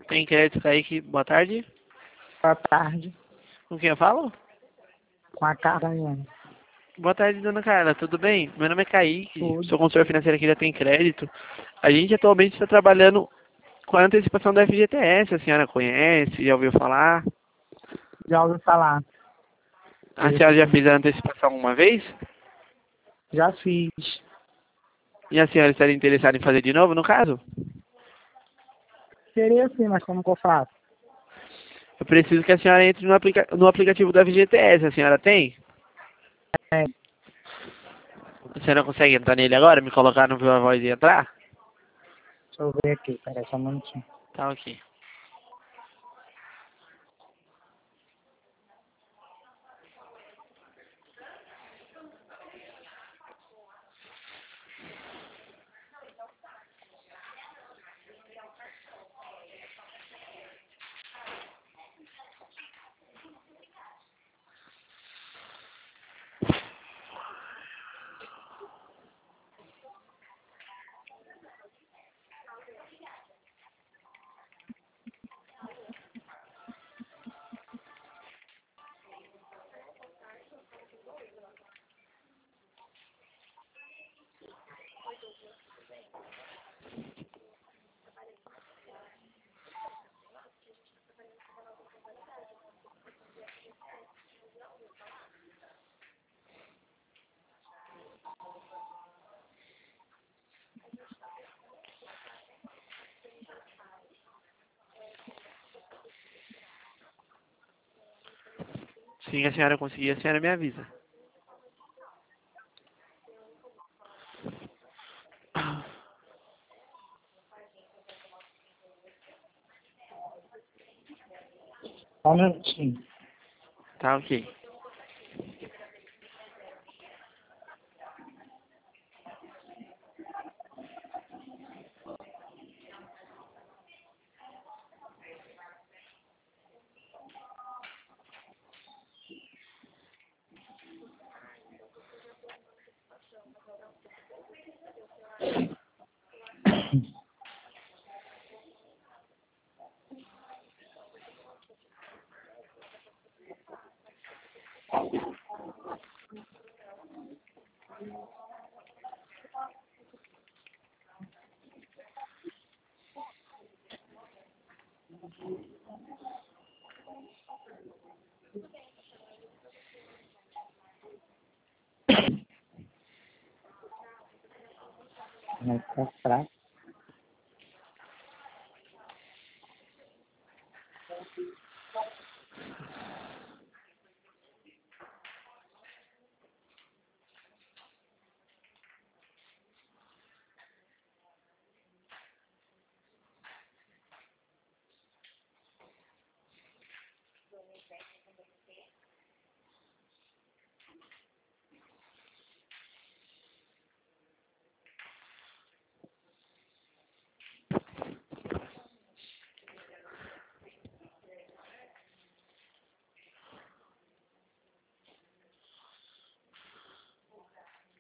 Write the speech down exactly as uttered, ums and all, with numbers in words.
Tem crédito, Kaique. Boa tarde. Boa tarde. Com quem eu falo? Com a Carolina. Boa tarde, dona Carla. Tudo bem? Meu nome é Kaique. Tudo. Sou consultor financeiro aqui da Tem Crédito. A gente atualmente está trabalhando com a antecipação da F G T S. A senhora conhece? Já ouviu falar? Já ouvi falar. A senhora já fez a antecipação uma vez? Já fiz. E a senhora estaria interessada em fazer de novo, no caso? Seria sim, mas como que eu faço? Eu preciso que a senhora entre no, aplica no aplicativo da F G T S. A senhora tem? É. A senhora consegue entrar nele agora? Me colocar no Viva Voz e entrar? Deixa eu ver aqui, peraí só um minutinho. Tá ok. Se a senhora conseguir, a senhora me avisa. Só um minutinho. Tá ok. Vai ficar fraco.